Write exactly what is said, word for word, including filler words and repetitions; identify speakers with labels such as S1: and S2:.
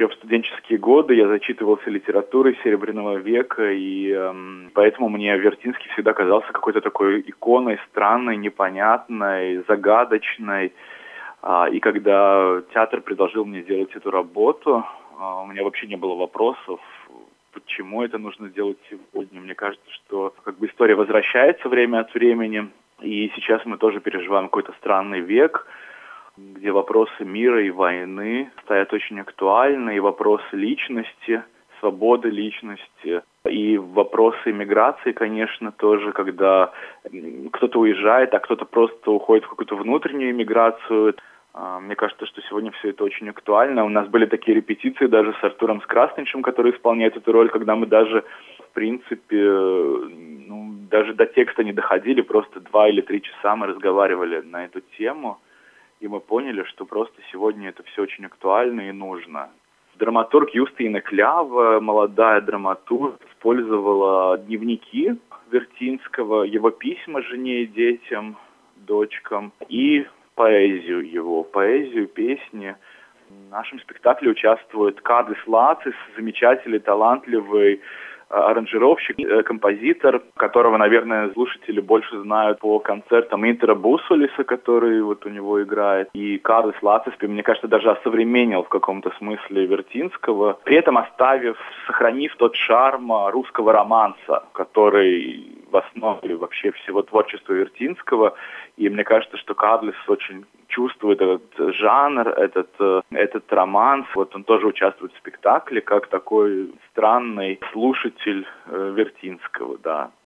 S1: еще в студенческие годы я зачитывался литературой Серебряного века, и эм, поэтому мне Вертинский всегда казался какой-то такой иконой странной, непонятной, загадочной. А, и когда театр предложил мне сделать эту работу, а, у меня вообще не было вопросов, почему это нужно делать сегодня. Мне кажется, что как бы история возвращается время от времени, и сейчас мы тоже переживаем какой-то странный век, где вопросы мира и войны стоят очень актуальны, и вопросы личности, свободы личности, и вопросы миграции, конечно, тоже, когда кто-то уезжает, а кто-то просто уходит в какую-то внутреннюю миграцию. Мне кажется, что сегодня все это очень актуально. У нас были такие репетиции даже с Артуром Скрасничем, который исполняет эту роль, когда мы даже, в принципе, ну, даже до текста не доходили, просто два или три часа мы разговаривали на эту тему. И мы поняли, что просто сегодня это все очень актуально и нужно. Драматург Юстина Клява, молодая драматург, использовала дневники Вертинского, его письма жене и детям, дочкам, и поэзию его, поэзию, песни. В нашем спектакле участвует Кадис Лацис, замечательный, талантливый аранжировщик, композитор, которого, наверное, слушатели больше знают по концертам Интера Бусулиса, который вот у него играет. И Кадис Лацис, мне кажется, даже осовременил в каком-то смысле Вертинского, при этом оставив, сохранив тот шарм русского романса, который в основе вообще всего творчества Вертинского. И мне кажется, что Кадлис очень чувствует этот жанр, этот, этот романс. Вот он тоже участвует в спектакле как такой странный слушатель Вертинского, да.